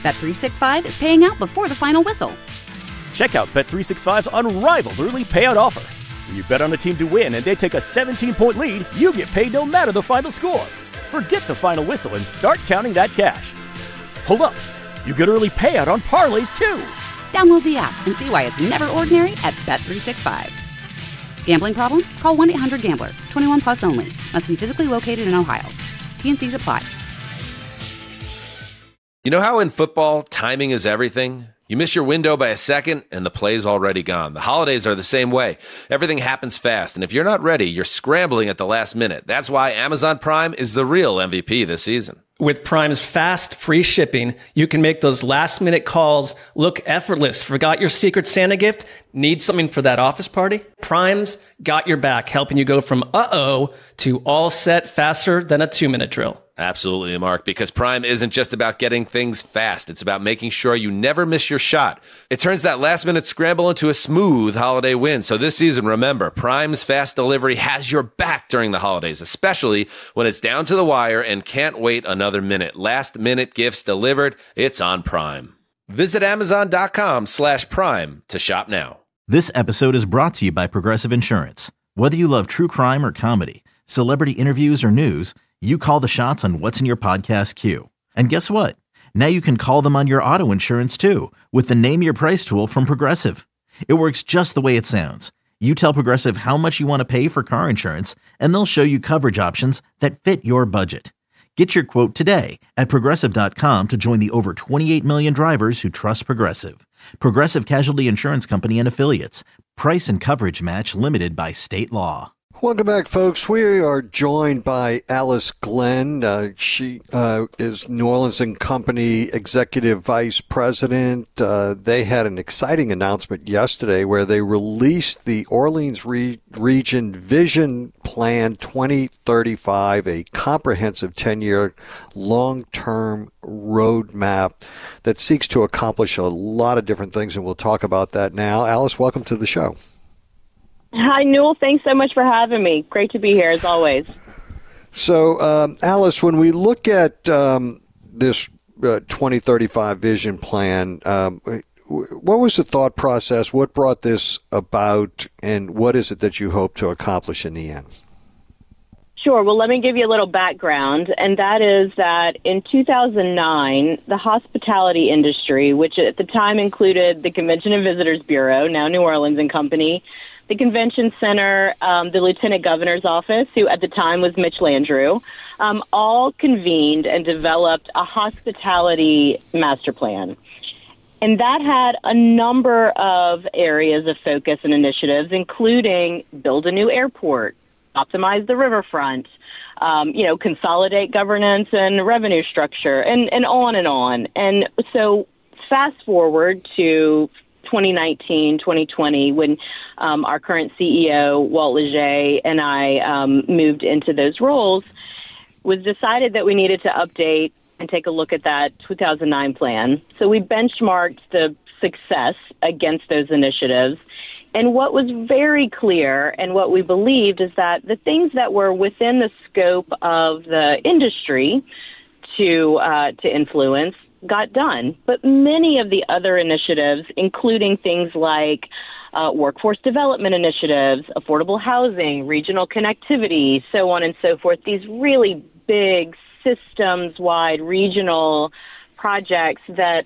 Bet365 is paying out before the final whistle. Check out Bet365's unrivaled early payout offer. When you bet on a team to win and they take a 17-point lead, you get paid no matter the final score. Forget the final whistle and start counting that cash. Hold up. You get early payout on parlays, too. Download the app and see why it's never ordinary at Bet365. Gambling problem? Call 1-800-GAMBLER. 21 plus only. Must be physically located in Ohio. T&Cs apply. You know how in football, timing is everything? You miss your window by a second, and the play's already gone. The holidays are the same way. Everything happens fast, and if you're not ready, you're scrambling at the last minute. That's why Amazon Prime is the real MVP this season. With Prime's fast, free shipping, you can make those last-minute calls look effortless. Forgot your Secret Santa gift? Need something for that office party? Prime's got your back, helping you go from uh-oh to all set faster than a 2-minute drill. Absolutely, Mark, because Prime isn't just about getting things fast. It's about making sure you never miss your shot. It turns that last-minute scramble into a smooth holiday win. So this season, remember, Prime's fast delivery has your back during the holidays, especially when it's down to the wire and can't wait another minute. Last-minute gifts delivered, it's on Prime. Visit Amazon.com/Prime to shop now. This episode is brought to you by Progressive Insurance. Whether you love true crime or comedy, celebrity interviews or news, you call the shots on what's in your podcast queue. And guess what? Now you can call them on your auto insurance too with the Name Your Price tool from Progressive. It works just the way it sounds. You tell Progressive how much you want to pay for car insurance, and they'll show you coverage options that fit your budget. Get your quote today at Progressive.com to join the over 28 million drivers who trust Progressive. Progressive Casualty Insurance Company and Affiliates. Price and coverage match limited by state law. Welcome back, folks. We are joined by Alice Glenn. She is New Orleans & Company Executive Vice President. They had an exciting announcement yesterday where they released the Orleans Region Vision Plan 2035, a comprehensive 10-year long-term roadmap that seeks to accomplish a lot of different things, and we'll talk about that now. Alice, welcome to the show. Hi, Newell. Thanks so much for having me. Great to be here, as always. So, Alice, when we look at this 2035 vision plan, what was the thought process? What brought this about, and what is it that you hope to accomplish in the end? Sure. Well, let me give you a little background, and that is that in 2009, the hospitality industry, which at the time included the Convention and Visitors Bureau, now New Orleans & Company, the Convention Center, the Lieutenant Governor's Office, who at the time was Mitch Landrieu, all convened and developed a hospitality master plan. And that had a number of areas of focus and initiatives, including build a new airport, optimize the riverfront, consolidate governance and revenue structure, and on and on. And so fast forward to 2019, 2020, when our current CEO, Walt Leger, and I moved into those roles, was decided that we needed to update and take a look at that 2009 plan. So we benchmarked the success against those initiatives. And what was very clear and what we believed is that the things that were within the scope of the industry to influence got done. But many of the other initiatives, including things like workforce development initiatives, affordable housing, regional connectivity, so on and so forth, these really big systems-wide regional projects that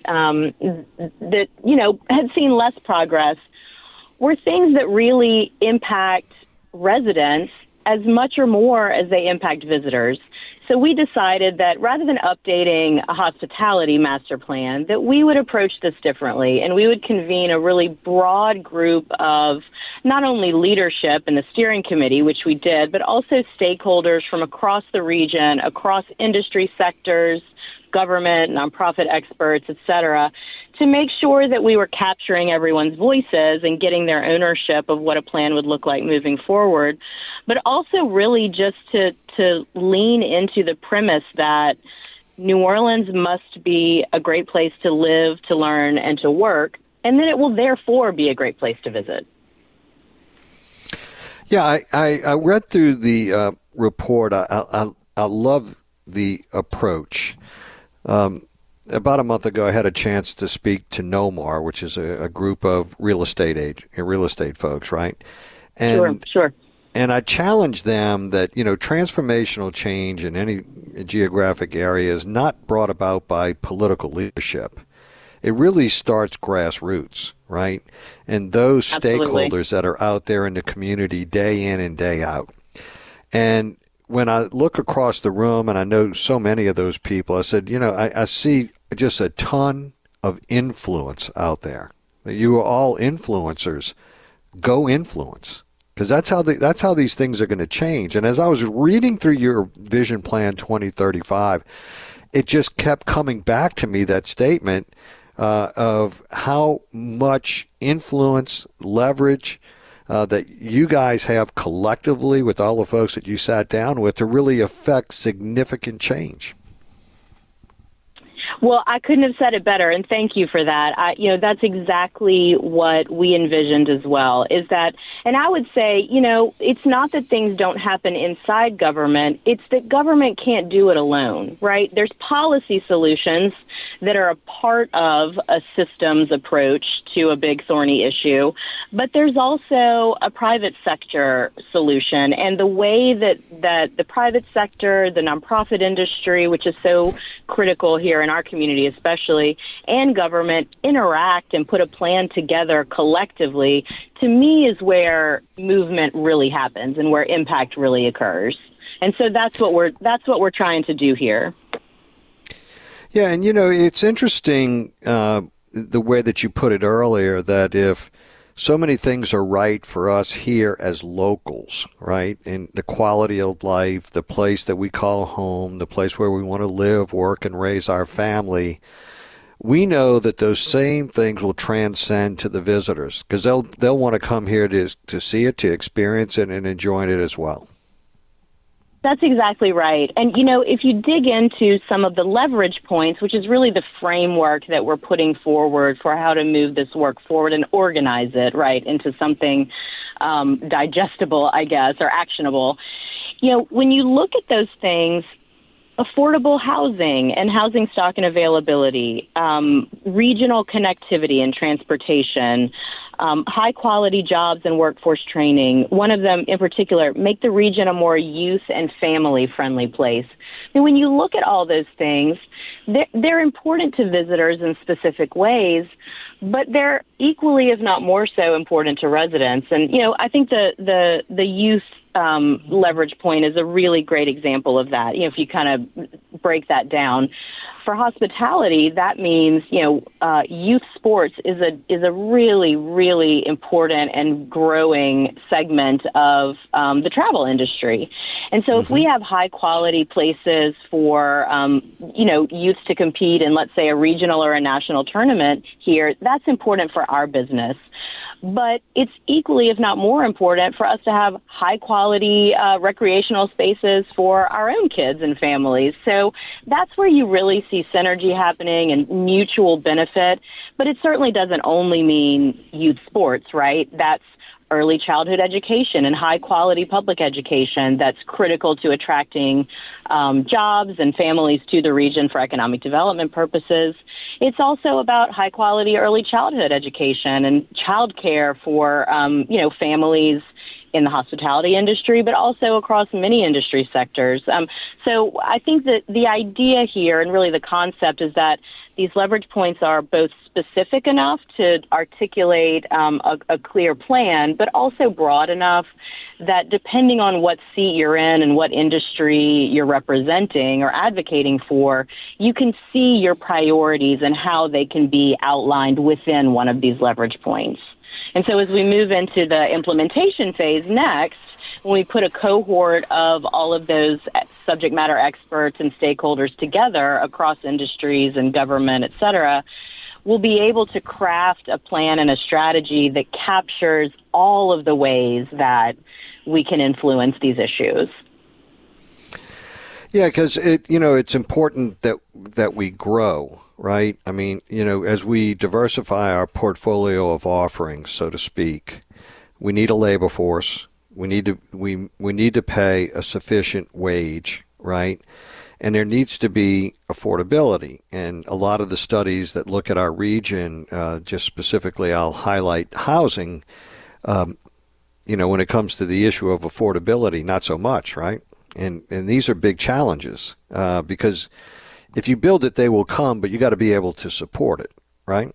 had seen less progress, were things that really impact residents as much or more as they impact visitors. So we decided that rather than updating a hospitality master plan, that we would approach this differently, and we would convene a really broad group of not only leadership and the steering committee, which we did, but also stakeholders from across the region, across industry sectors, government, nonprofit experts, et cetera, to make sure that we were capturing everyone's voices and getting their ownership of what a plan would look like moving forward, but also really just to lean into the premise that New Orleans must be a great place to live, to learn, and to work, and that it will therefore be a great place to visit. Yeah, I read through the report. I love the approach. about a month ago, I had a chance to speak to Nomar, which is a group of real estate folks, right? And, Sure. And I challenged them that, transformational change in any geographic area is not brought about by political leadership. It really starts grassroots, right? And those Absolutely. stakeholders that are out there in the community day in and day out. And when I look across the room, and I know so many of those people, I said, I see just a ton of influence out there. You are all influencers. Go influence, because that's how these things are going to change. And as I was reading through your Vision Plan 2035, it just kept coming back to me, that statement of how much influence, leverage that you guys have collectively with all the folks that you sat down with to really affect significant change. Well, I couldn't have said it better, and thank you for that. That's exactly what we envisioned as well, is that, and I would say, it's not that things don't happen inside government, it's that government can't do it alone, right? There's policy solutions that are a part of a systems approach to a big thorny issue, but there's also a private sector solution, and the way that the private sector, the nonprofit industry, which is so critical here in our community especially, and government interact and put a plan together collectively, to me is where movement really happens and where impact really occurs. And so that's what we're trying to do here. Yeah, and it's interesting the way that you put it earlier, that if so many things are right for us here as locals, right? And the quality of life, the place that we call home, the place where we want to live, work, and raise our family, we know that those same things will transcend to the visitors, because they'll want to come here to see it, to experience it, and enjoy it as well. That's exactly right. And, if you dig into some of the leverage points, which is really the framework that we're putting forward for how to move this work forward and organize it, right, into something digestible, I guess, or actionable, when you look at those things, affordable housing and housing stock and availability, regional connectivity and transportation, high-quality jobs and workforce training. One of them in particular, make the region a more youth and family-friendly place. And when you look at all those things, they're important to visitors in specific ways, but they're equally, if not more so, important to residents. And, I think the youth leverage point is a really great example of that. If you kind of break that down. For hospitality, that means, youth sports is a really, really important and growing segment of the travel industry. And so if we have high quality places for, youth to compete in, let's say, a regional or a national tournament here, that's important for our business. But it's equally, if not more important, for us to have high-quality recreational spaces for our own kids and families. So that's where you really see synergy happening and mutual benefit. But it certainly doesn't only mean youth sports, right? That's early childhood education and high-quality public education that's critical to attracting jobs and families to the region for economic development purposes. It's also about high-quality early childhood education and childcare for, families in the hospitality industry, but also across many industry sectors. So I think that the idea here and really the concept is that these leverage points are both specific enough to articulate a clear plan, but also broad enough that depending on what seat you're in and what industry you're representing or advocating for, you can see your priorities and how they can be outlined within one of these leverage points. And so as we move into the implementation phase next, when we put a cohort of all of those subject matter experts and stakeholders together across industries and government, et cetera, we'll be able to craft a plan and a strategy that captures all of the ways that we can influence these issues. Yeah, because it's important that we grow, right? I mean, as we diversify our portfolio of offerings, so to speak, we need a labor force. We need to pay a sufficient wage, right? And there needs to be affordability. And a lot of the studies that look at our region, just specifically, I'll highlight housing, when it comes to the issue of affordability, not so much, right? And these are big challenges because if you build it, they will come, but you got to be able to support it, right?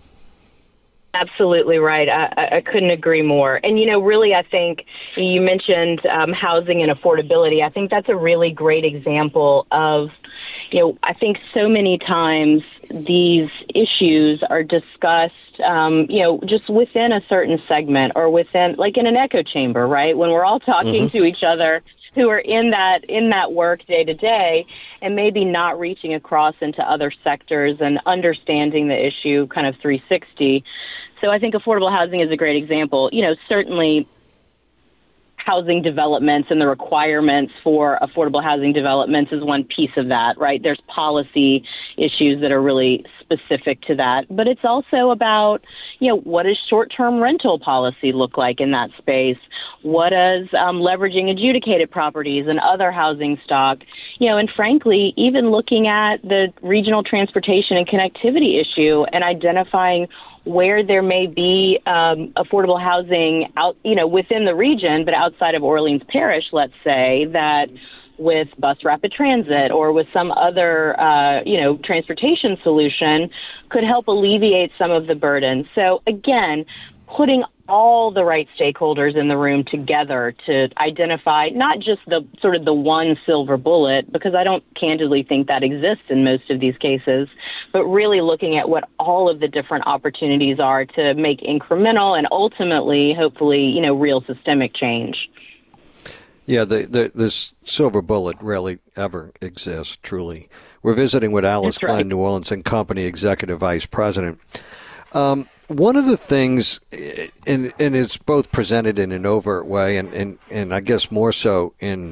Absolutely right. I couldn't agree more. And, really, I think you mentioned housing and affordability. I think that's a really great example of, I think so many times these issues are discussed, just within a certain segment or within, like in an echo chamber, right? When we're all talking to each other who are in that work day to day and maybe not reaching across into other sectors and understanding the issue kind of 360. So I think affordable housing is a great example. Certainly housing developments and the requirements for affordable housing developments is one piece of that, right? There's policy issues that are really specific to that. But it's also about, what does short-term rental policy look like in that space? What does leveraging adjudicated properties and other housing stock, and frankly, even looking at the regional transportation and connectivity issue and identifying where there may be affordable housing out, within the region, but outside of Orleans Parish, let's say, that with bus rapid transit or with some other, transportation solution could help alleviate some of the burden. So again, putting all the right stakeholders in the room together to identify not just the sort of the one silver bullet, because I don't candidly think that exists in most of these cases, but really looking at what all of the different opportunities are to make incremental and ultimately, hopefully, real systemic change. Yeah, this silver bullet rarely ever exists, truly. We're visiting with Alice Glenn, New Orleans and Company Executive Vice President. One of the things, and it's both presented in an overt way and I guess more so in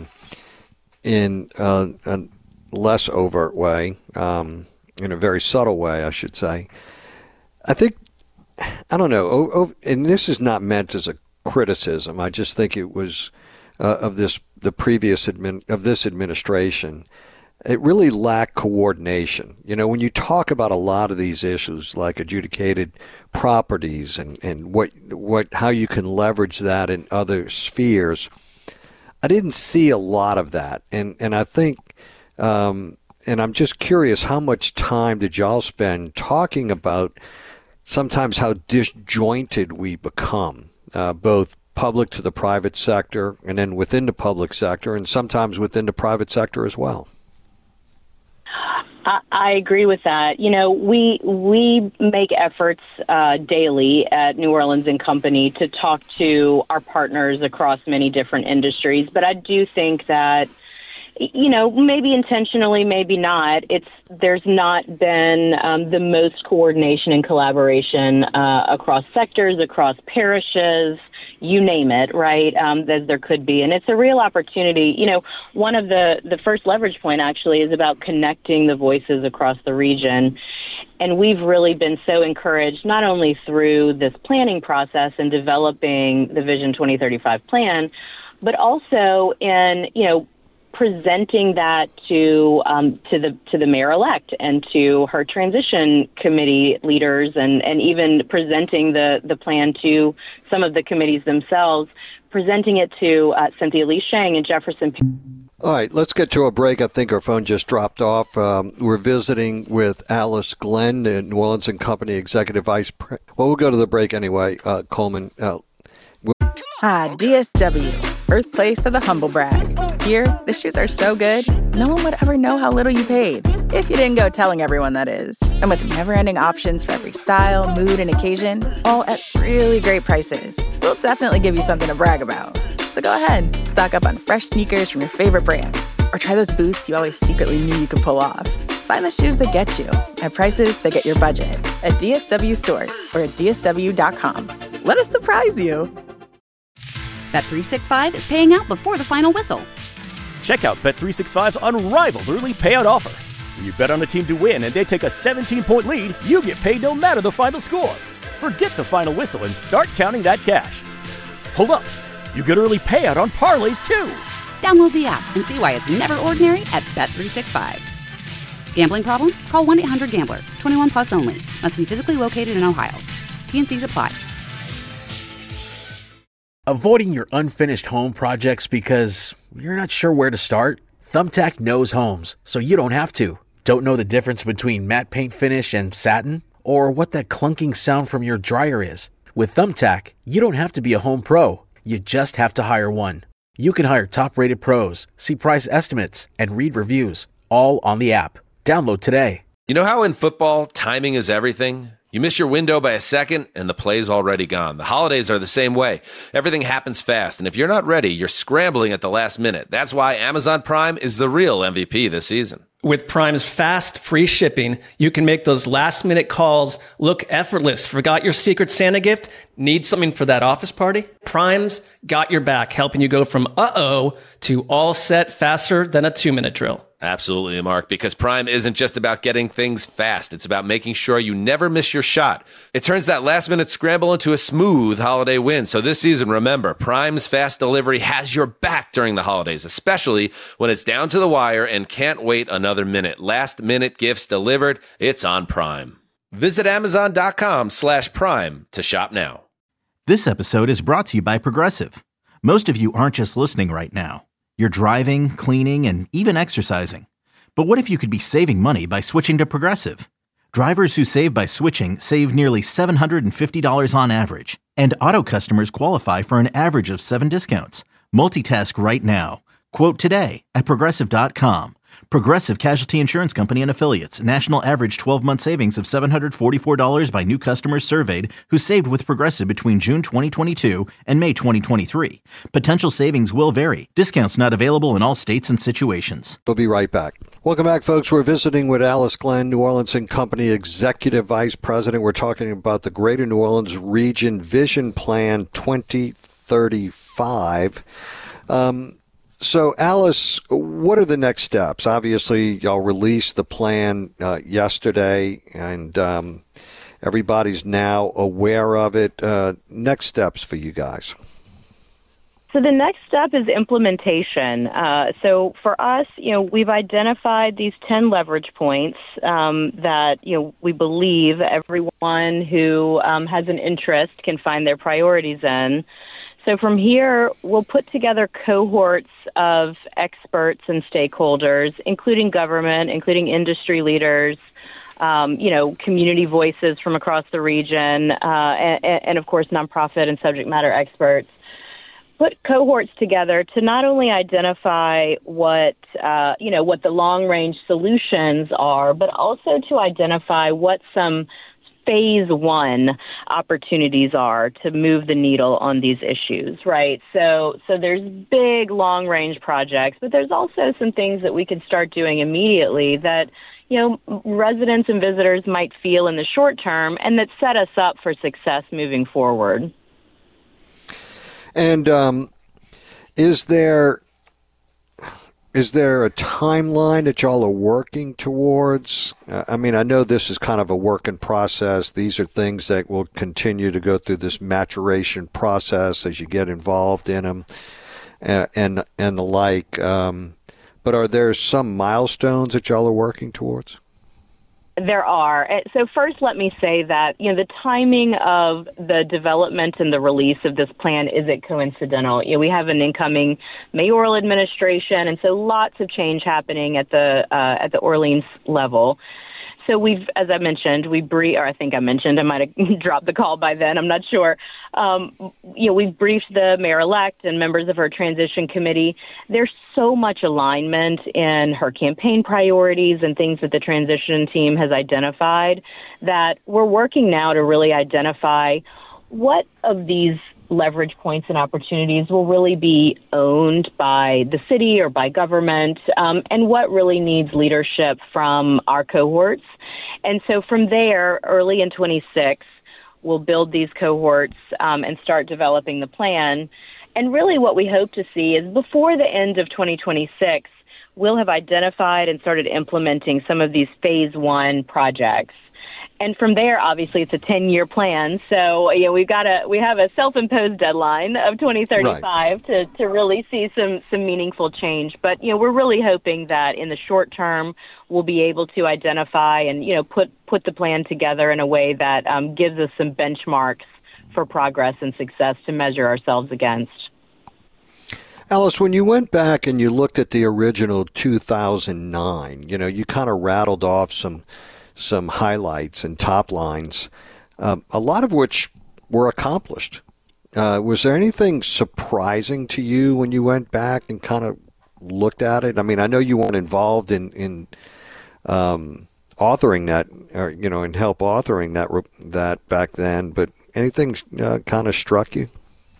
a less overt way, in a very subtle way, I should say. I think, I don't know, and this is not meant as a criticism. I just think it was of this administration. It really lacked coordination. When you talk about a lot of these issues like adjudicated properties and how you can leverage that in other spheres, I didn't see a lot of that. And I think, and I'm just curious, how much time did y'all spend talking about sometimes how disjointed we become, both public to the private sector and then within the public sector and sometimes within the private sector as well? I agree with that. We make efforts daily at New Orleans and Company to talk to our partners across many different industries. But I do think that, maybe intentionally, maybe not, there's not been the most coordination and collaboration across sectors, across parishes, you name it, right, as there could be. And it's a real opportunity. One of the first leverage point actually is about connecting the voices across the region. And we've really been so encouraged, not only through this planning process and developing the Vision 2035 plan, but also in, presenting that to the mayor-elect and to her transition committee leaders and even presenting the plan to some of the committees themselves, presenting it to Cynthia Lee Shang and Jefferson. All right, let's get to a break. I think our phone just dropped off. We're visiting with Alice Glenn, the New Orleans and Company Executive Vice President. Well, we'll go to the break anyway, Coleman. DSW, birthplace of the humble brag. Here, the shoes are so good, no one would ever know how little you paid. If you didn't go telling everyone, that is. And with never-ending options for every style, mood, and occasion, all at really great prices, we'll definitely give you something to brag about. So go ahead, stock up on fresh sneakers from your favorite brands, or try those boots you always secretly knew you could pull off. Find the shoes that get you at prices that get your budget at DSW stores or at DSW.com. Let us surprise you. Bet365 is paying out before the final whistle. Check out Bet365's unrivaled early payout offer. When you bet on a team to win and they take a 17-point lead, you get paid no matter the final score. Forget the final whistle and start counting that cash. Hold up. You get early payout on parlays, too. Download the app and see why it's never ordinary at Bet365. Gambling problem? Call 1-800-GAMBLER. 21 plus only. Must be physically located in Ohio. T&Cs apply. Avoiding your unfinished home projects because you're not sure where to start? Thumbtack knows homes, so you don't have to. Don't know the difference between matte paint finish and satin? Or what that clunking sound from your dryer is? With Thumbtack, you don't have to be a home pro. You just have to hire one. You can hire top-rated pros, see price estimates, and read reviews, all on the app. Download today. You know how in football, timing is everything? You miss your window by a second, and the play's already gone. The holidays are the same way. Everything happens fast, and if you're not ready, you're scrambling at the last minute. That's why Amazon Prime is the real MVP this season. With Prime's fast, free shipping, you can make those last-minute calls look effortless. Forgot your Secret Santa gift? Need something for that office party? Prime's got your back, helping you go from uh-oh to all set faster than a 2-minute drill. Absolutely, Mark, because Prime isn't just about getting things fast. It's about making sure you never miss your shot. It turns that last-minute scramble into a smooth holiday win. So this season, remember, Prime's fast delivery has your back during the holidays, especially when it's down to the wire and can't wait another minute. Last-minute gifts delivered. It's on Prime. Visit Amazon.com/Prime to shop now. This episode is brought to you by Progressive. Most of you aren't just listening right now. You're driving, cleaning, and even exercising. But what if you could be saving money by switching to Progressive? Drivers who save by switching save nearly $750 on average. And auto customers qualify for an average of 7 discounts. Multitask right now. Quote today at Progressive.com. Progressive Casualty Insurance Company and Affiliates. National average 12-month savings of $744 by new customers surveyed who saved with Progressive between June 2022 and May 2023. Potential savings will vary. Discounts not available in all states and situations. We'll be right back. Welcome back, folks. We're visiting with Alice Glenn, New Orleans & Company Executive Vice President. We're talking about the Greater New Orleans Region Vision Plan 2035. So, Alice, what are the next steps? Obviously, y'all released the plan yesterday, and everybody's now aware of it. Next steps for you guys? So the next step is implementation. So for us, we've identified these 10 leverage points that, we believe everyone who has an interest can find their priorities in. So from here, we'll put together cohorts of experts and stakeholders, including government, including industry leaders, community voices from across the region, and of course, nonprofit and subject matter experts. Put cohorts together to not only identify what the long-range solutions are, but also to identify what some phase one opportunities are to move the needle on these issues, right? So there's big long-range projects, but there's also some things that we can start doing immediately that, residents and visitors might feel in the short term and that set us up for success moving forward. And is there a timeline that y'all are working towards? I know this is kind of a work in process. These are things that will continue to go through this maturation process as you get involved in them and the like. But are there some milestones that y'all are working towards? There are. So first, let me say that, the timing of the development and the release of this plan isn't coincidental. We have an incoming mayoral administration, and so lots of change happening at the Orleans level. So we've, as I mentioned, I might have dropped the call by then, I'm not sure. We've briefed the mayor-elect and members of her transition committee. There's so much alignment in her campaign priorities and things that the transition team has identified that we're working now to really identify what of these leverage points and opportunities will really be owned by the city or by government, and what really needs leadership from our cohorts. And so from there, early in 26, we'll build these cohorts and start developing the plan. And really what we hope to see is before the end of 2026, we'll have identified and started implementing some of these phase one projects. And from there, obviously, it's a 10-year plan. So, we have a self-imposed deadline of 2035 to really see some meaningful change. But, we're really hoping that in the short term, we'll be able to identify and, put the plan together in a way that gives us some benchmarks for progress and success to measure ourselves against. Alice, when you went back and you looked at the original 2009, you kind of rattled off some highlights and top lines, a lot of which were accomplished. Was there anything surprising to you when you went back and kind of looked at it? I mean, I know you weren't involved in authoring that, or and help authoring that back then, but anything kind of struck you?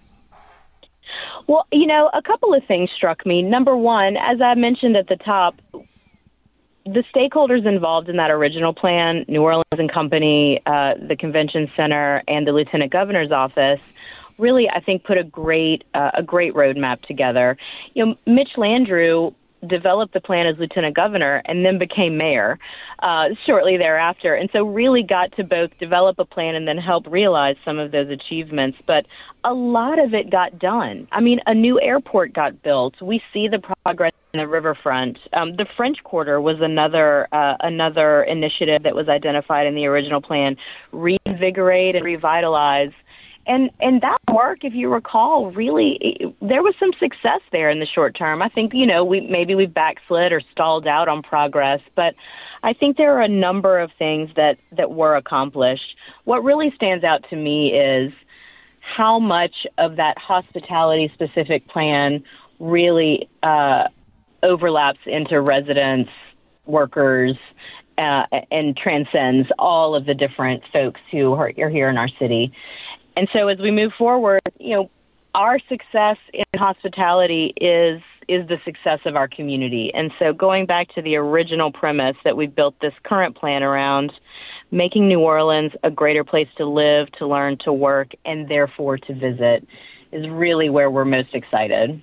Well, a couple of things struck me. Number one, as I mentioned at the top, the stakeholders involved in that original plan, New Orleans and Company, the Convention Center, and the Lieutenant Governor's office, really, I think, put a great roadmap together. Mitch Landrieu developed the plan as Lieutenant Governor and then became mayor shortly thereafter, and so really got to both develop a plan and then help realize some of those achievements. But a lot of it got done. I mean, a new airport got built. We see the progress in the riverfront. The French Quarter was another initiative that was identified in the original plan. Reinvigorate and revitalize. And that work, if you recall, really, there was some success there in the short term. I think, we've backslid or stalled out on progress, but I think there are a number of things that were accomplished. What really stands out to me is how much of that hospitality-specific plan really overlaps into residents, workers, and transcends all of the different folks who are here in our city. And so as we move forward, our success in hospitality is the success of our community. And so going back to the original premise that we built this current plan around, making New Orleans a greater place to live, to learn, to work, and therefore to visit is really where we're most excited.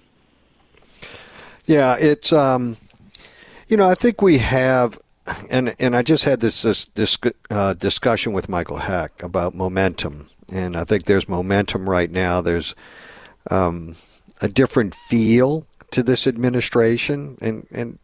Yeah, it's, I think we have, and I just had this discussion with Michael Heck about momentum. And I think there's momentum right now. There's a different feel to this administration, and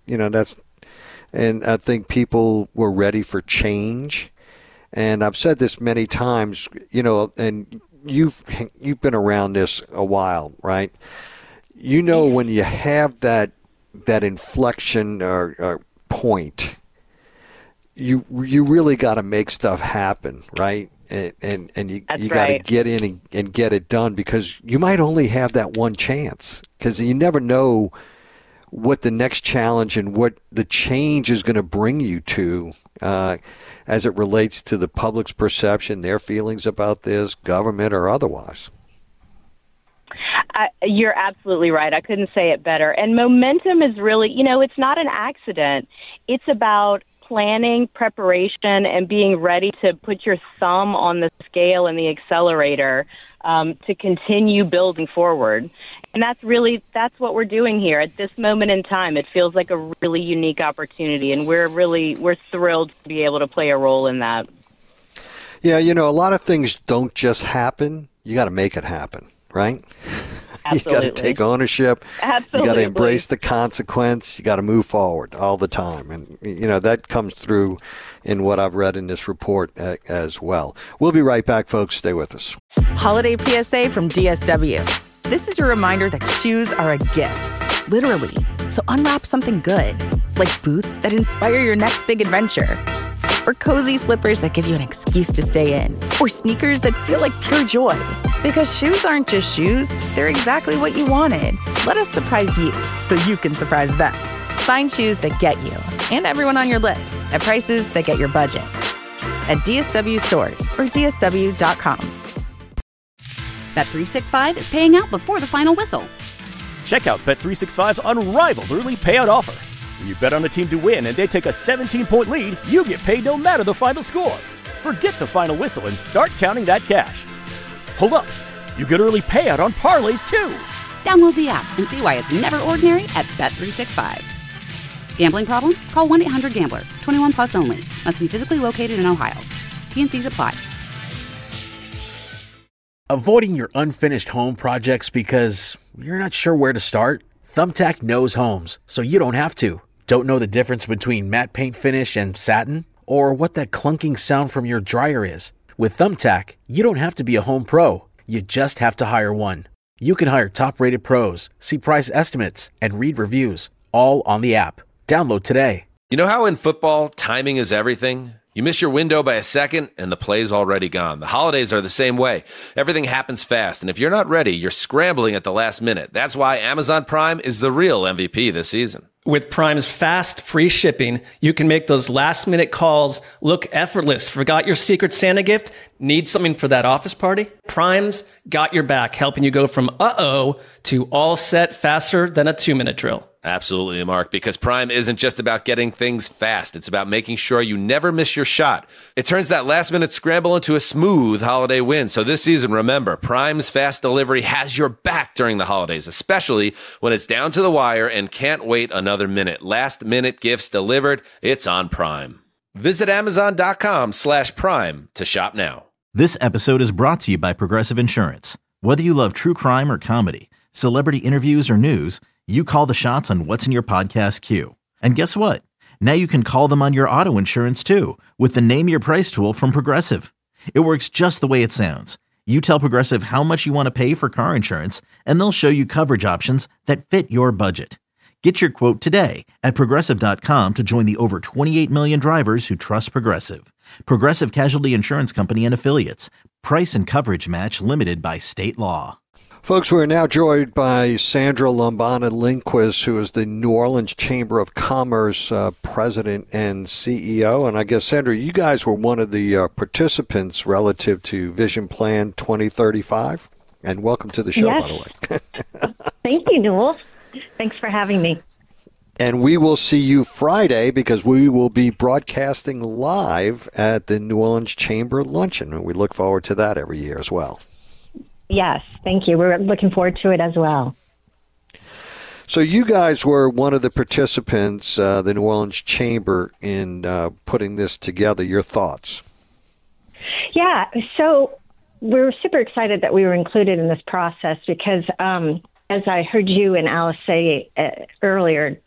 I think people were ready for change. And I've said this many times, and you've been around this a while, right? When you have that inflection or point, you really got to make stuff happen, right? And you got to get in and get it done, because you might only have that one chance, because you never know what the next challenge and what the change is going to bring you to as it relates to the public's perception, their feelings about this, government or otherwise. You're absolutely right. I couldn't say it better. And momentum is really, it's not an accident. It's about planning, preparation, and being ready to put your thumb on the scale and the accelerator to continue building forward. And that's what we're doing here at this moment in time. It feels like a really unique opportunity, and we're thrilled to be able to play a role in that. Yeah, a lot of things don't just happen. You got to make it happen, right? Absolutely. You got to take ownership. Absolutely. You got to embrace the consequence. You got to move forward all the time. And, that comes through in what I've read in this report as well. We'll be right back, folks. Stay with us. Holiday PSA from DSW. This is your reminder that shoes are a gift, literally. So unwrap something good, like boots that inspire your next big adventure, or cozy slippers that give you an excuse to stay in, or sneakers that feel like pure joy. Because shoes aren't just shoes, they're exactly what you wanted. Let us surprise you so you can surprise them. Find shoes that get you and everyone on your list at prices that get your budget at DSW stores or DSW.com. Bet365 is paying out before the final whistle. Check out Bet365's unrivaled early payout offer. When you bet on a team to win and they take a 17-point lead, you get paid no matter the final score. Forget the final whistle and start counting that cash. Hold up. You get early payout on parlays, too. Download the app and see why it's never ordinary at Bet365. Gambling problem? Call 1-800-GAMBLER. 21 plus only. Must be physically located in Ohio. T&Cs apply. Avoiding your unfinished home projects because you're not sure where to start? Thumbtack knows homes, so you don't have to. Don't know the difference between matte paint finish and satin? Or what that clunking sound from your dryer is? With Thumbtack, you don't have to be a home pro. You just have to hire one. You can hire top-rated pros, see price estimates, and read reviews, all on the app. Download today. You know how in football, timing is everything? You miss your window by a second, and the play's already gone. The holidays are the same way. Everything happens fast, and if you're not ready, you're scrambling at the last minute. That's why Amazon Prime is the real MVP this season. With Prime's fast, free shipping, you can make those last-minute calls look effortless. Forgot your Secret Santa gift? Need something for that office party? Prime's got your back, helping you go from uh-oh to all set faster than a 2-minute drill. Absolutely, Mark, because Prime isn't just about getting things fast. It's about making sure you never miss your shot. It turns that last-minute scramble into a smooth holiday win. So this season, remember, Prime's fast delivery has your back during the holidays, especially when it's down to the wire and can't wait another minute. Last-minute gifts delivered. It's on Prime. Visit Amazon.com/Prime to shop now. This episode is brought to you by Progressive Insurance. Whether you love true crime or comedy, celebrity interviews or news, you call the shots on what's in your podcast queue. And guess what? Now you can call them on your auto insurance too with the Name Your Price tool from Progressive. It works just the way it sounds. You tell Progressive how much you want to pay for car insurance, and they'll show you coverage options that fit your budget. Get your quote today at Progressive.com to join the over 28 million drivers who trust Progressive. Progressive Casualty Insurance Company and Affiliates. Price and coverage match limited by state law. Folks, we're now joined by Sandra Lombana Lindquist, who is the New Orleans Chamber of Commerce president and CEO. And I guess, Sandra, you guys were one of the participants relative to Vision Plan 2035. And welcome to the show, yes. By the way. Thank you, Newell. Thanks for having me. And we will see you Friday because we will be broadcasting live at the New Orleans Chamber Luncheon. And we look forward to that every year as well. Yes, thank you. We're looking forward to it as well. So you guys were one of the participants, the New Orleans Chamber, in putting this together. Your thoughts? Yeah, so we're super excited that we were included in this process because, as I heard you and Alice say earlier,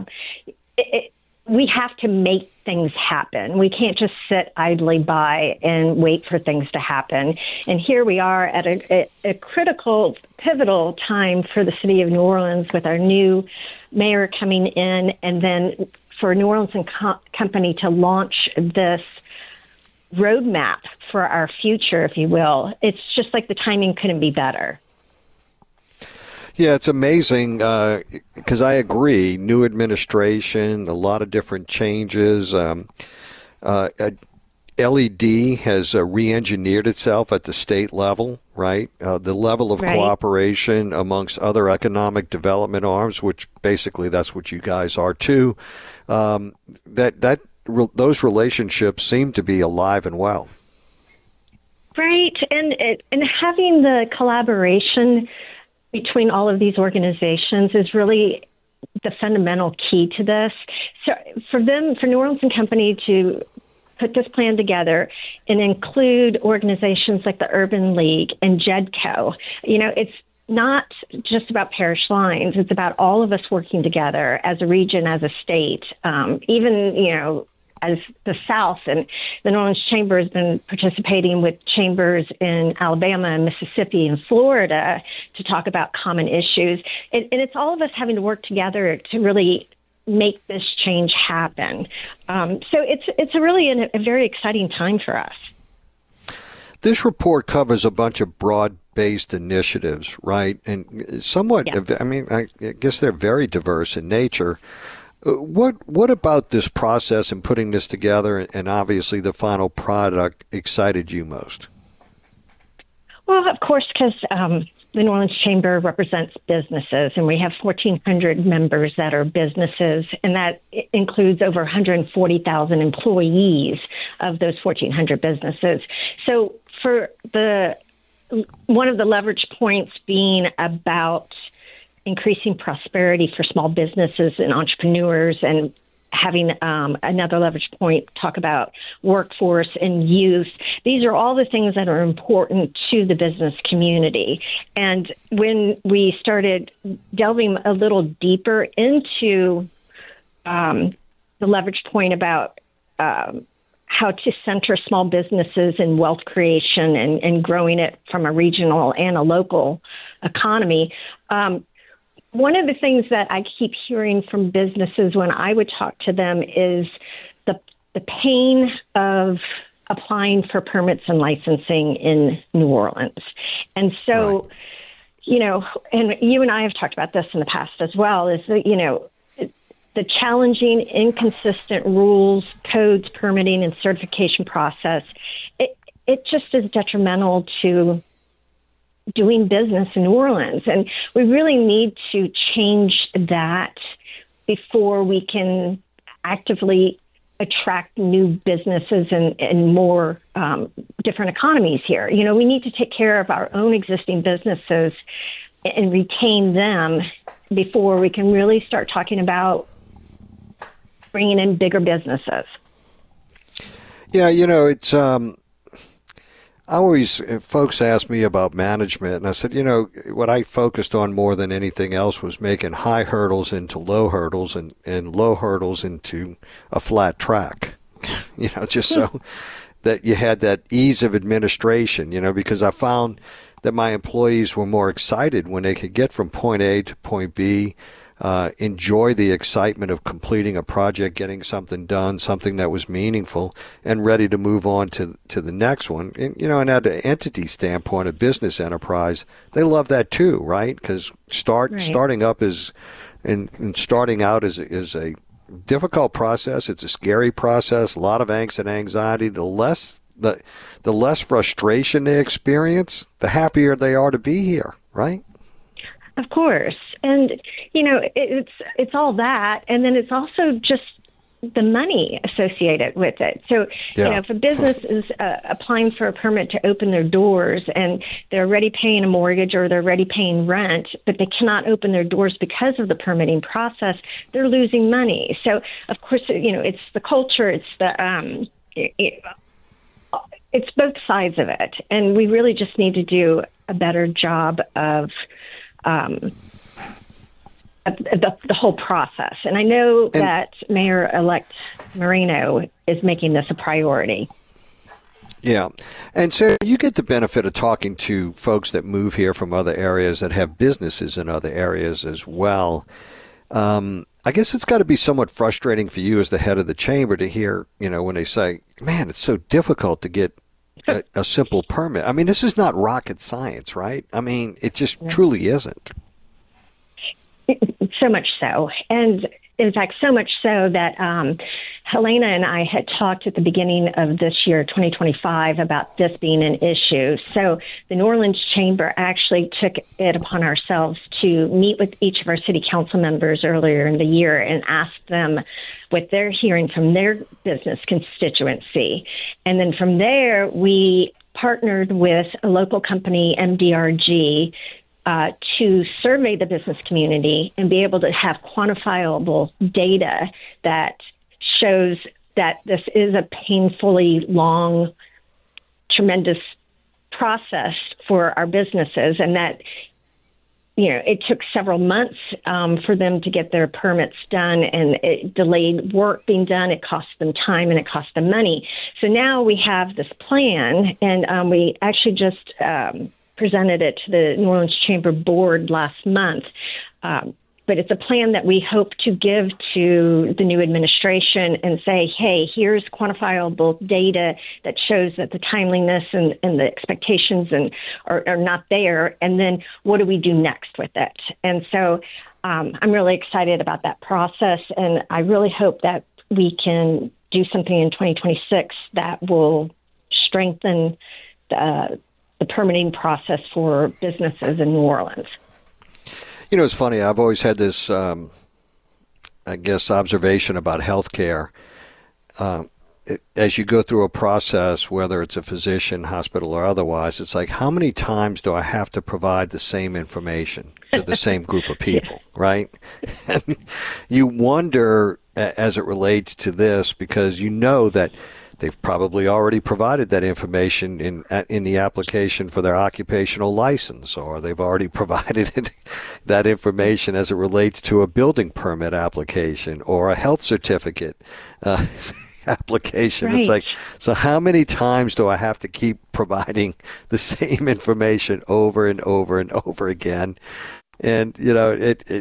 we have to make things happen. We can't just sit idly by and wait for things to happen. And here we are at a critical, pivotal time for the city of New Orleans with our new mayor coming in, and then for New Orleans and Company to launch this roadmap for our future, if you will. It's just like the timing couldn't be better. Yeah, it's amazing because I agree. New administration, a lot of different changes. LED has re-engineered itself at the state level, right? The level of cooperation amongst other economic development arms, which basically that's what you guys are too. Those relationships seem to be alive and well. Right, and having the collaboration between all of these organizations is really the fundamental key to this. So for New Orleans and Company to put this plan together and include organizations like the Urban League and JEDCO, it's not just about parish lines. It's about all of us working together as a region, as a state, even, as the South. And the New Orleans Chamber has been participating with chambers in Alabama and Mississippi and Florida to talk about common issues. And it's all of us having to work together to really make this change happen. So it's really a very exciting time for us. This report covers a bunch of broad-based initiatives, right? And somewhat, I guess they're very diverse in nature. What about this process and putting this together and obviously the final product excited you most? Well, of course, because the New Orleans Chamber represents businesses, and we have 1,400 members that are businesses, and that includes over 140,000 employees of those 1,400 businesses. So for one of the leverage points being about increasing prosperity for small businesses and entrepreneurs and having another leverage point talk about workforce and youth. These are all the things that are important to the business community. And when we started delving a little deeper into the leverage point about how to center small businesses in wealth creation and growing it from a regional and a local economy, one of the things that I keep hearing from businesses when I would talk to them is the pain of applying for permits and licensing in New Orleans. And so, Right. you know, and you and I have talked about this in the past as well, is that, you know, the challenging, inconsistent rules, codes, permitting, and certification process, it just is detrimental to doing business in New Orleans. And we really need to change that before we can actively attract new businesses and more different economies here. You know, we need to take care of our own existing businesses and retain them before we can really start talking about bringing in bigger businesses. Yeah, you know, it's folks ask me about management, and I said, you know, what I focused on more than anything else was making high hurdles into low hurdles and low hurdles into a flat track, you know, just so that you had that ease of administration, you know, because I found that my employees were more excited when they could get from point A to point B, enjoy the excitement of completing a project, getting something done, something that was meaningful, and ready to move on to the next one. And, you know, and at an entity standpoint, a business enterprise, they love that too, right? Because starting up and starting out is a difficult process. It's a scary process, a lot of angst and anxiety. The less frustration they experience, the happier they are to be here, right? Of course. And, you know, it's all that. And then it's also just the money associated with it. So, you know, if a business is applying for a permit to open their doors and they're already paying a mortgage or they're already paying rent, but they cannot open their doors because of the permitting process, they're losing money. So, of course, you know, it's the culture, it's the it's both sides of it. And we really just need to do a better job of the whole process. And I know that Mayor-elect Moreno is making this a priority. Yeah. And so you get the benefit of talking to folks that move here from other areas that have businesses in other areas as well. I guess it's got to be somewhat frustrating for you as the head of the chamber to hear, you know, when they say, man, it's so difficult to get a simple permit. I mean, this is not rocket science, right? I mean, it just truly isn't. So much so. And in fact, so much so that Helena and I had talked at the beginning of this year, 2025, about this being an issue. So the New Orleans Chamber actually took it upon ourselves to meet with each of our city council members earlier in the year and ask them what they're hearing from their business constituency. And then from there, we partnered with a local company, MDRG, to survey the business community and be able to have quantifiable data that shows that this is a painfully long, tremendous process for our businesses, and that, you know, it took several months for them to get their permits done, and it delayed work being done. It cost them time and it cost them money. So now we have this plan, and we actually just presented it to the New Orleans Chamber Board last month. But it's a plan that we hope to give to the new administration and say, hey, here's quantifiable data that shows that the timeliness and the expectations are not there. And then what do we do next with it? And so I'm really excited about that process. And I really hope that we can do something in 2026 that will strengthen the permitting process for businesses in New Orleans. You know, it's funny. I've always had this, I guess, observation about healthcare. As you go through a process, whether it's a physician, hospital, or otherwise, it's like, how many times do I have to provide the same information to the same group of people, right? And you wonder, as it relates to this, because you know that they've probably already provided that information in the application for their occupational license, or they've already provided that information as it relates to a building permit application or a health certificate application. Right. It's like, so how many times do I have to keep providing the same information over and over and over again? And, you know,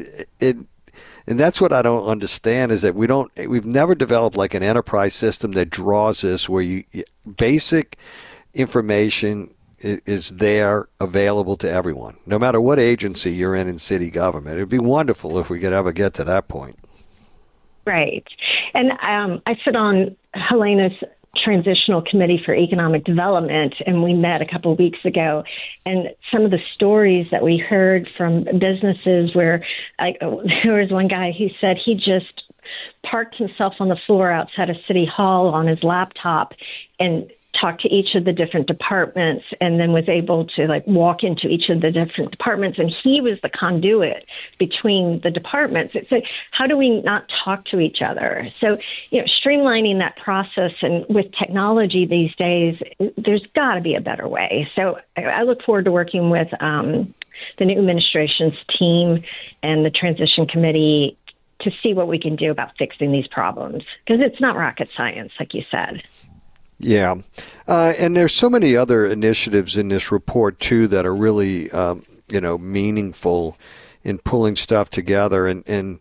and that's what I don't understand, is that we've never developed like an enterprise system that draws this, where basic information is there available to everyone, no matter what agency you're in city government. It'd be wonderful if we could ever get to that point. Right. And I sit on Helena's Transitional Committee for Economic Development, and we met a couple of weeks ago. And some of the stories that we heard from businesses where there was one guy who said he just parked himself on the floor outside of City Hall on his laptop and talked to each of the different departments, and then was able to like walk into each of the different departments, and he was the conduit between the departments. It's like, how do we not talk to each other? So, you know, streamlining that process, and with technology these days, there's got to be a better way. So I look forward to working with the new administration's team and the transition committee to see what we can do about fixing these problems, because it's not rocket science, like you said. Yeah. And there's so many other initiatives in this report, too, that are really, meaningful in pulling stuff together. And in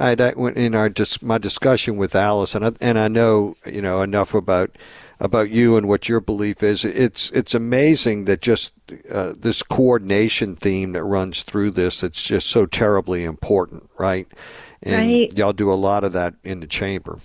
my discussion with Alice, and I know, enough about you and what your belief is. It's amazing that just this coordination theme that runs through this, it's just so terribly important, right? And right. Y'all do a lot of that in the chamber.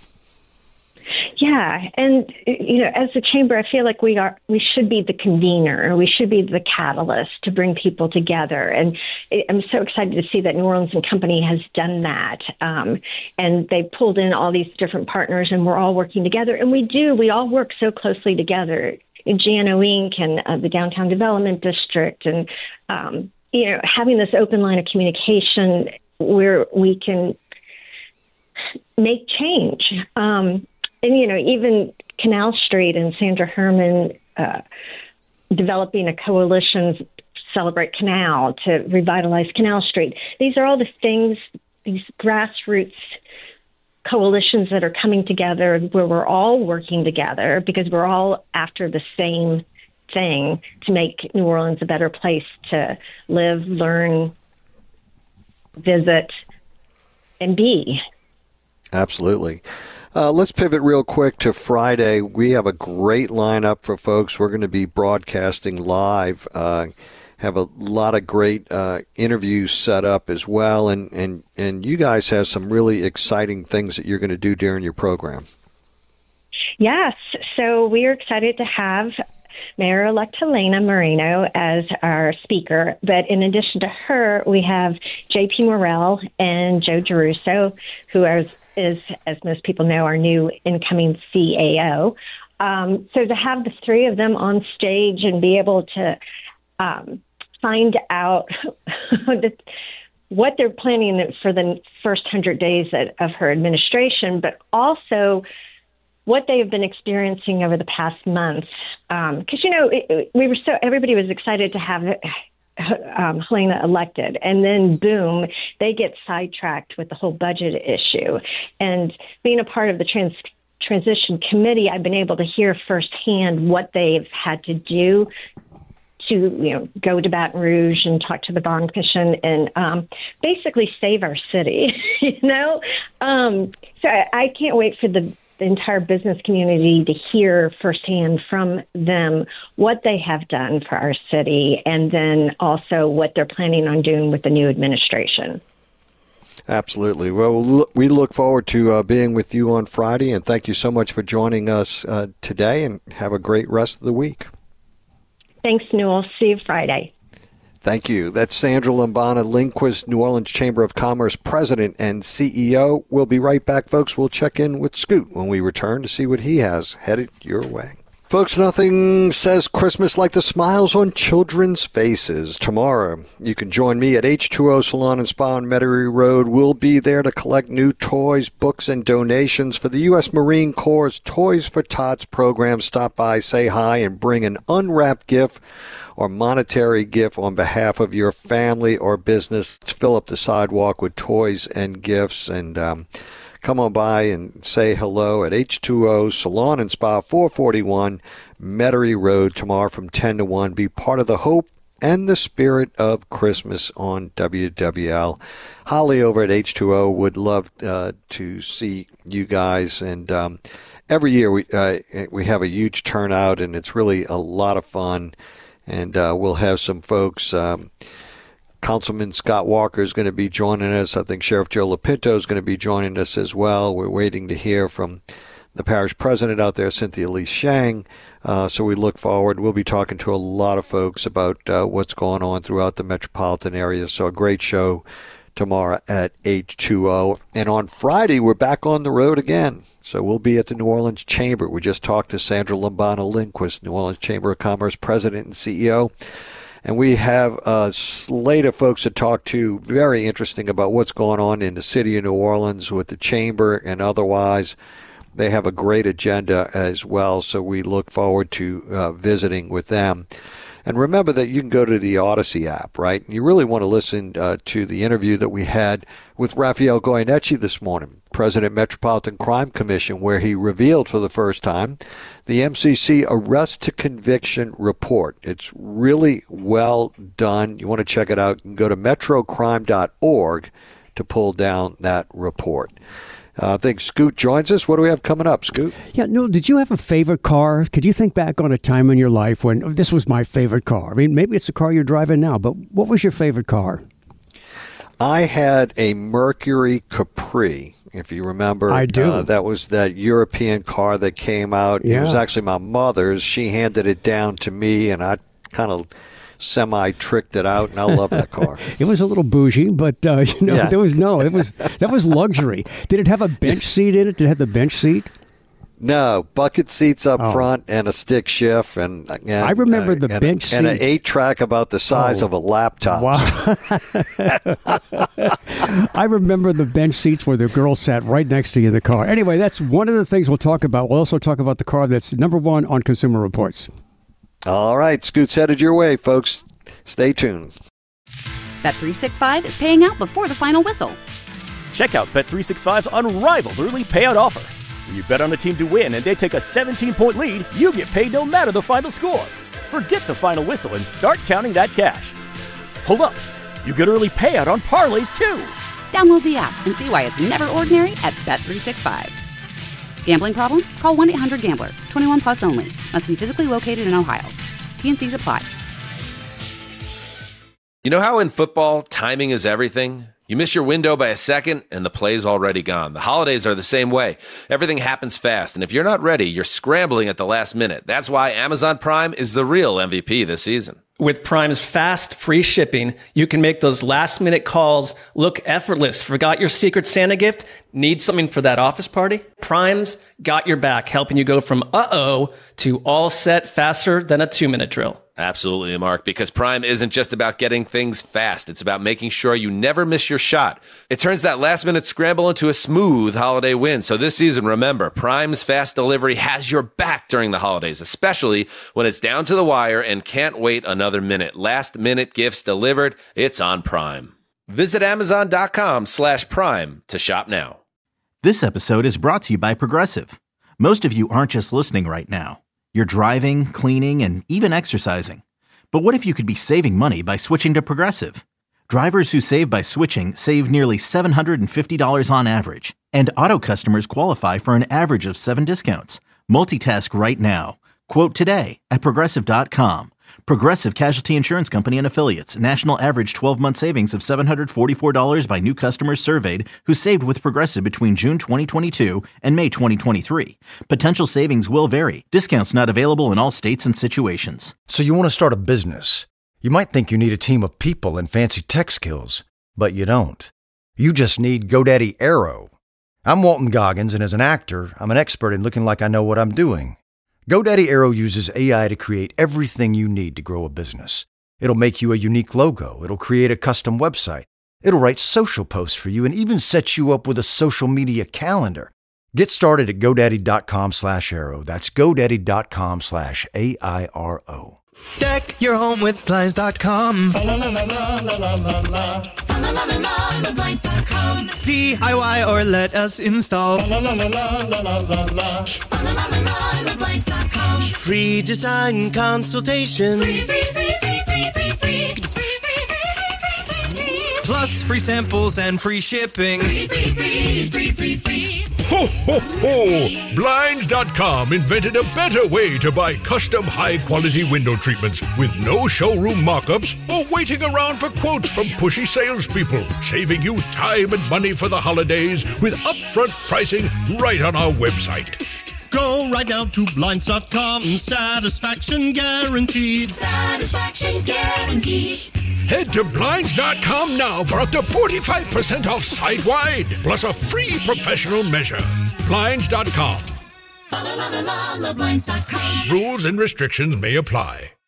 Yeah, and as a chamber, I feel like we should be the convener, we should be the catalyst to bring people together. And I'm so excited to see that New Orleans and Company has done that, and they pulled in all these different partners, and we're all working together. And we all work so closely together. GNO Inc. and the Downtown Development District, and having this open line of communication where we can make change. And, even Canal Street and Sandra Herman developing a coalition, Celebrate Canal, to revitalize Canal Street. These are all the things, these grassroots coalitions that are coming together, where we're all working together because we're all after the same thing, to make New Orleans a better place to live, learn, visit, and be. Absolutely. Let's pivot real quick to Friday. We have a great lineup for folks. We're going to be broadcasting live, have a lot of great interviews set up as well. And you guys have some really exciting things that you're going to do during your program. Yes. So we are excited to have Mayor-elect Helena Moreno as our speaker. But in addition to her, we have J.P. Morrell and Joe Geruso, who is, as most people know, our new incoming CAO. So to have the three of them on stage and be able to find out what they're planning for the first 100 days of her administration, but also what they have been experiencing over the past month. Because, everybody was excited to have Helena elected, and then boom, they get sidetracked with the whole budget issue. And being a part of the transition committee, I've been able to hear firsthand what they've had to do to, go to Baton Rouge and talk to the Bond Commission and basically save our city. So I can't wait for the entire business community to hear firsthand from them what they have done for our city, and then also what they're planning on doing with the new administration. Absolutely. Well, we look forward to being with you on Friday, and thank you so much for joining us today, and have a great rest of the week. Thanks, Newell. See you Friday. Thank you. That's Sandra Lombana Lindquist, New Orleans Chamber of Commerce President and CEO. We'll be right back, folks. We'll check in with Scoot when we return to see what he has headed your way. Folks, nothing says Christmas like the smiles on children's faces. Tomorrow, you can join me at H2O Salon and Spa on Metairie Road. We'll be there to collect new toys, books, and donations for the U.S. Marine Corps' Toys for Tots program. Stop by, say hi, and bring an unwrapped gift or monetary gift on behalf of your family or business. Fill up the sidewalk with toys and gifts, and come on by and say hello at H2O Salon and Spa, 441 Metairie Road tomorrow from 10 to 1. Be part of the hope and the spirit of Christmas on WWL. Holly over at H2O would love to see you guys. And every year we have a huge turnout, and it's really a lot of fun. And we'll have some folks. Councilman Scott Walker is going to be joining us. I think Sheriff Joe Lapinto is going to be joining us as well. We're waiting to hear from the parish president out there, Cynthia Lee Shang. So we look forward. We'll be talking to a lot of folks about what's going on throughout the metropolitan area. So a great show tomorrow at H2O. And on Friday, we're back on the road again. So we'll be at the New Orleans Chamber. We just talked to Sandra Lombana Lindquist, New Orleans Chamber of Commerce president and CEO. And we have a slate of folks to talk to, very interesting about what's going on in the city of New Orleans with the chamber and otherwise. They have a great agenda as well, so we look forward to visiting with them. And remember that you can go to the Odyssey app, right? You really want to listen to the interview that we had with Raphael Goyeneche this morning, President Metropolitan Crime Commission, where he revealed for the first time the MCC arrest to conviction report. It's really well done. You want to check it out. You can go to metrocrime.org to pull down that report. I think Scoot joins us. What do we have coming up, Scoot? Yeah, no, did you have a favorite car? Could you think back on a time in your life when this was my favorite car? I mean, maybe it's the car you're driving now, but what was your favorite car? I had a Mercury Capri, if you remember. I do. That was that European car that came out. Yeah. It was actually my mother's. She handed it down to me, and I kind of semi-tricked it out, and I love that car. It was a little bougie, but Yeah. that was luxury. Did it have a bench seat in it? Did it have the bench seat? No, bucket seats up front and a stick shift, and I remember the bench seat and an 8-track about the size of a laptop. Wow. I remember the bench seats where the girl sat right next to you in the car. Anyway, that's one of the things we'll talk about. We'll also talk about the car that's number one on Consumer Reports. All right, Scoot's headed your way, folks. Stay tuned. Bet365 is paying out before the final whistle. Check out Bet365's unrivaled early payout offer. When you bet on a team to win and they take a 17-point lead, you get paid no matter the final score. Forget the final whistle and start counting that cash. Hold up. You get early payout on parlays, too. Download the app and see why it's never ordinary at Bet365. Gambling problem? Call 1-800-GAMBLER. 21 plus only. Must be physically located in Ohio. T&Cs apply. You know how in football, timing is everything? You miss your window by a second, and the play's already gone. The holidays are the same way. Everything happens fast, and if you're not ready, you're scrambling at the last minute. That's why Amazon Prime is the real MVP this season. With Prime's fast, free shipping, you can make those last-minute calls look effortless. Forgot your Secret Santa gift? Need something for that office party? Prime's got your back, helping you go from uh-oh to all set faster than a 2-minute drill. Absolutely, Mark, because Prime isn't just about getting things fast. It's about making sure you never miss your shot. It turns that last-minute scramble into a smooth holiday win. So this season, remember, Prime's fast delivery has your back during the holidays, especially when it's down to the wire and can't wait another minute. Last-minute gifts delivered, it's on Prime. Visit Amazon.com/Prime to shop now. This episode is brought to you by Progressive. Most of you aren't just listening right now. You're driving, cleaning, and even exercising. But what if you could be saving money by switching to Progressive? Drivers who save by switching save nearly $750 on average. And auto customers qualify for an average of 7 discounts. Multitask right now. Quote today at Progressive.com. Progressive Casualty Insurance Company and Affiliates. National average 12-month savings of $744 by new customers surveyed who saved with Progressive between June 2022 and May 2023. Potential savings will vary. Discounts not available in all states and situations. So you want to start a business. You might think you need a team of people and fancy tech skills, but you don't. You just need GoDaddy Aero. I'm Walton Goggins, and as an actor, I'm an expert in looking like I know what I'm doing. GoDaddy Aero uses AI to create everything you need to grow a business. It'll make you a unique logo. It'll create a custom website. It'll write social posts for you and even set you up with a social media calendar. Get started at GoDaddy.com/Aero. That's GoDaddy.com/AIRO. Deck your home with Blinds.com. DIY or let us install. Free design consultation. Plus free samples and free shipping. Ho, ho, ho! Blinds.com invented a better way to buy custom high-quality window treatments with no showroom mock-ups or waiting around for quotes from pushy salespeople, saving you time and money for the holidays with upfront pricing right on our website. Go right now to Blinds.com. Satisfaction guaranteed. Satisfaction guaranteed. Head to Blinds.com now for up to 45% off site-wide, plus a free professional measure. Blinds.com. Rules and restrictions may apply.